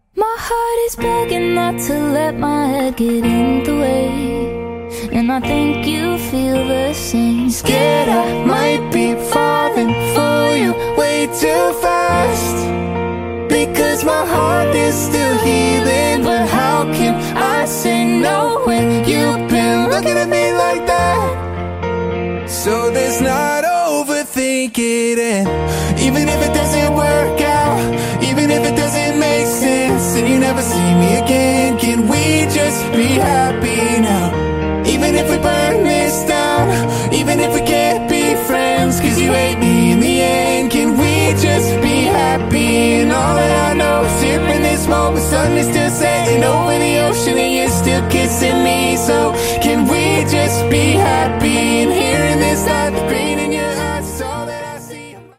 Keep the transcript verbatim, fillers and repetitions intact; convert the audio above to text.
My heart is begging not to let my head get in the way, and I think you feel the same. Scared I might be falling for you way too fast, because my heart is still healing. But how can I say no when you've been looking at me like that? So there's not overthinking it, even if it doesn't work out, even if it doesn't make sense, and you never see me again. Can we just be happy now? Even if we burn this down, even if we can't be friends, cause you hate me in the end. Can we just be happy? And all that I know is here in this moment, sun is still setting over the ocean and you're still kissing me. So can we just be happy? And